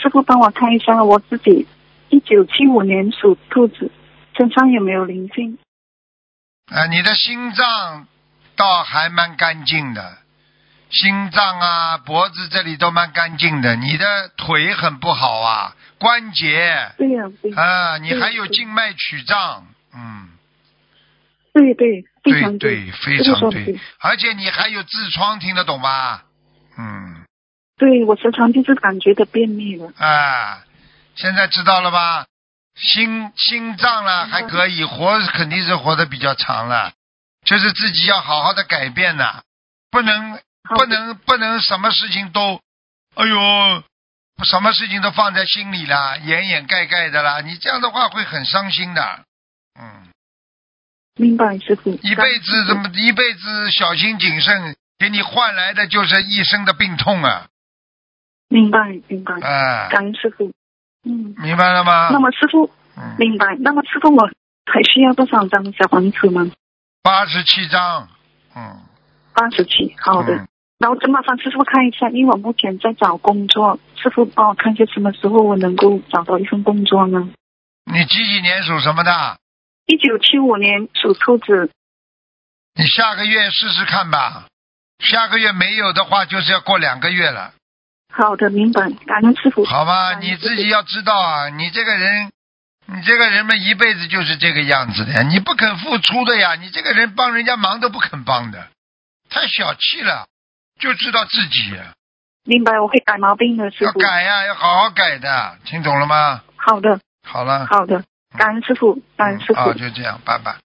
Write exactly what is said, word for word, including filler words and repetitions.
师傅帮我看一下我自己，一九七五年属兔子，身上有没有灵性？ 啊，你的心脏倒还蛮干净的，心脏啊、脖子这里都蛮干净的。你的腿很不好啊，关节。 对呀、啊，对。 啊，你还有静脉曲张，嗯。 对对，非常对对，非常对。而且你还有痔疮，听得懂吗？嗯。 对，我时常就是感觉到便秘了。 啊，现在知道了吧？心心脏了还可以，活肯定是活得比较长了，就是自己要好好的改变呐，不能不能不能什么事情都，哎呦，什么事情都放在心里啦，掩掩盖盖的啦，你这样的话会很伤心的，嗯。 明白，师傅。 一辈子怎么一辈子小心谨慎，给你换来的就是一生的病痛啊。 明白明白。 啊， 感恩师傅。嗯， 明白了吗？ 那么师傅， 嗯， 明白。那么师傅，我还需要多少张小房子吗？ 八十七张。嗯。 八十七，好的。 嗯、 然后，麻烦师傅看一下，因为我目前在找工作，师傅帮我看一下什么时候我能够找到一份工作呢？ 你几几年属什么的？ 一九七五年属兔子。 你下个月试试看吧，下个月没有的话，就是要过两个月了。 好的，明白。感恩师傅。 好吧，你自己要知道啊，你这个人，你这个人嘛，一辈子就是这个样子的呀，你不肯付出的呀，你这个人帮人家忙都不肯帮的，太小气了，就知道自己。 明白，我会改毛病的，师傅。 要改呀，要好好改的，听懂了吗？ 好的。 好了。 好的，感恩师傅，感恩师傅。 啊、嗯哦，就这样，拜拜。